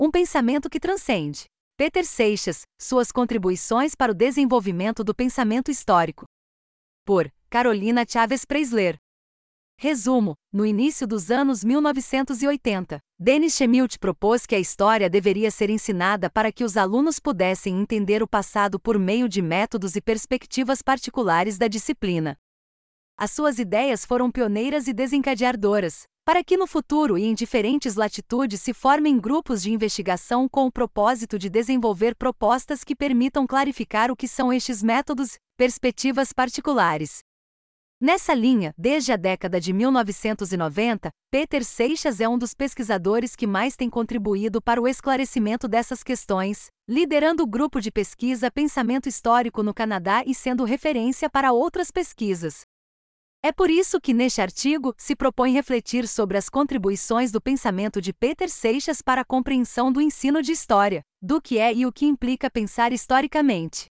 Um pensamento que transcende. Peter Seixas, suas contribuições para o desenvolvimento do pensamento histórico. Por Carolina Chaves Preisler. Resumo: no início dos anos 1980, Denis Shemilt propôs que a história deveria ser ensinada para que os alunos pudessem entender o passado por meio de métodos e perspectivas particulares da disciplina. As suas ideias foram pioneiras e desencadeadoras, para que no futuro e em diferentes latitudes se formem grupos de investigação com o propósito de desenvolver propostas que permitam clarificar o que são estes métodos, perspectivas particulares. Nessa linha, desde a década de 1990, Peter Seixas é um dos pesquisadores que mais tem contribuído para o esclarecimento dessas questões, liderando o grupo de pesquisa Pensamento Histórico no Canadá e sendo referência para outras pesquisas. É por isso que neste artigo se propõe refletir sobre as contribuições do pensamento de Peter Seixas para a compreensão do ensino de história, do que é e o que implica pensar historicamente.